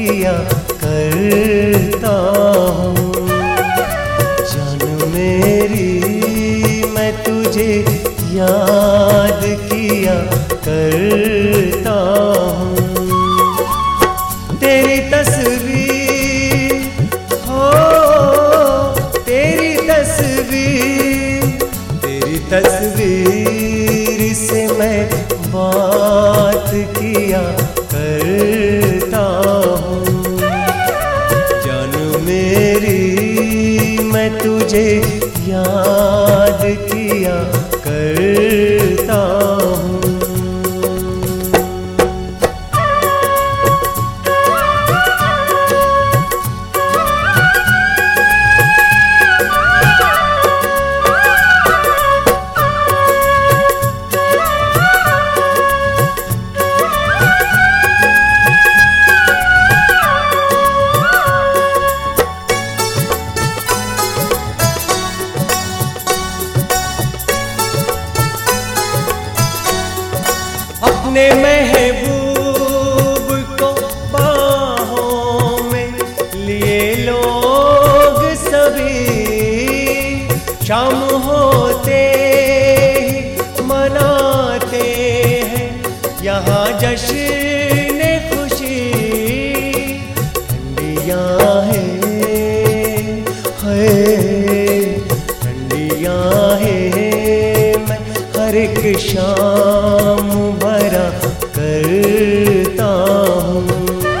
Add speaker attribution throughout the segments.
Speaker 1: किया करता हूँ। जान मेरी मैं तुझे याद किया करता हूँ। तेरी तस्वीर हो, तेरी तस्वीर से मैं बात किया करता हूँ। जान मेरी मैं तुझे याद किया करता हूँ। अपने महबूब को बाहों में लिए लोग सभी शाम होते ही मनाते हैं यहाँ जश्न खुशी। ठंडियाँ हैं ठंडियाँ हैं मैं हर एक शाम भरा करता हूँ।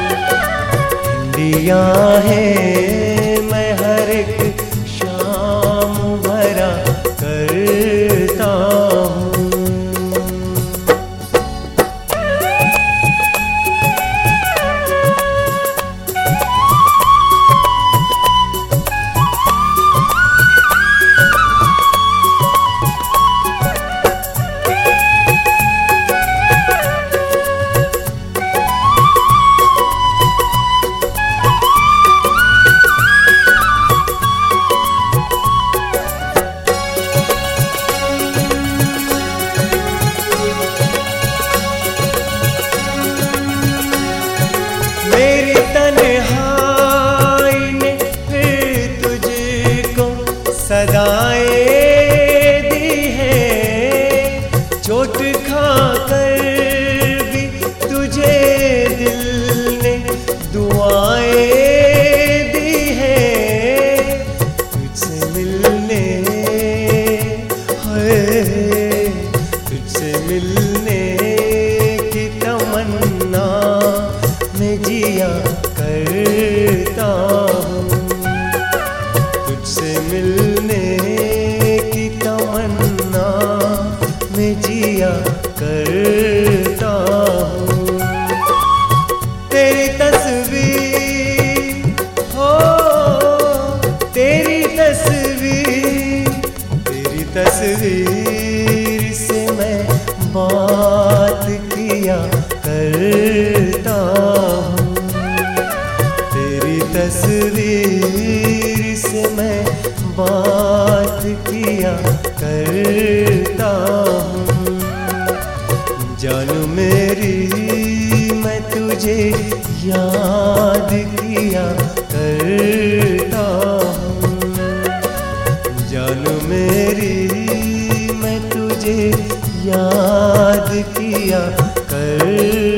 Speaker 1: ठंडियाँ हैं मैं हर एक शाम भरा करता हूँ। मेरी तन्हाई ने फिर तुझको सदाएं दी है। चोट खाकर भी तुझे दिल ने दुआएं दी है। तुझसे मिलने तुझसे मिलने की तमन्ना मैं जिया करता हूँ। तुझसे मिलने की तमन्ना मैं जिया करता हूँ। तेरी तस्वीर हो, तेरी तस्वीर से मैं बात किया करता हूँ। तेरी तस्वीर से मैं बात किया करता हूँ। जान मेरी मैं तुझे याद किया करता हूँ। जान मेरी मैं तुझे याद किया कर